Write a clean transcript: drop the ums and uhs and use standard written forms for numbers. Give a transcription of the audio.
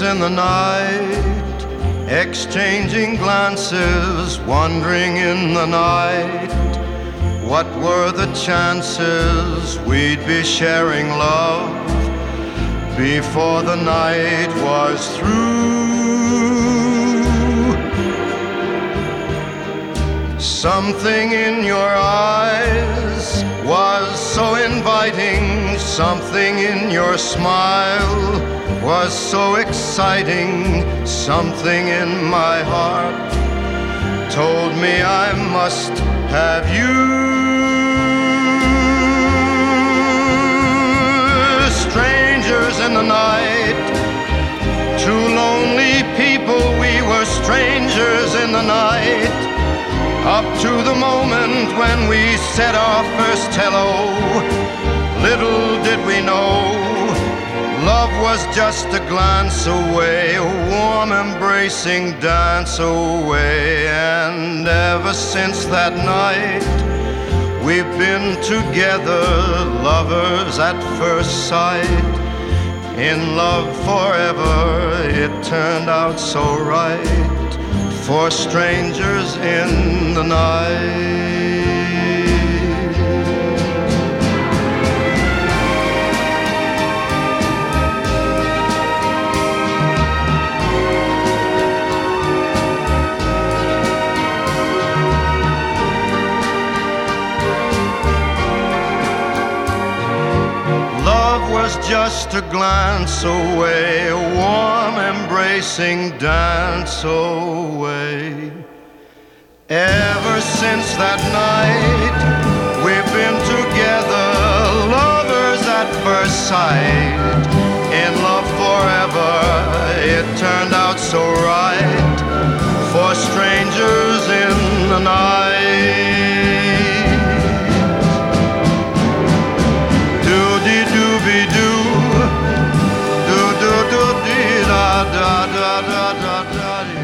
in the night, exchanging glances, wandering in the night. What were the chances we'd be sharing love before the night was through? Something in your eyes was so inviting, something in your smile was so exciting, something in my heart told me I must have you. Strangers in the night, two lonely people, we were strangers in the night. Up to the moment when we said our first hello, little did we know, love was just a glance away, a warm embracing dance away. And ever since that night, we've been together, lovers at first sight. In love forever, it turned out so right, for strangers in the night. Love was just a glance away, a warm embracing dance away. Ever since that night, we've been together, lovers at first sight. In love forever, it turned out so right, for strangers in the night. Do-de-doo-be-doo, do-do-do-dee-da-da-da-da-da-da-dee.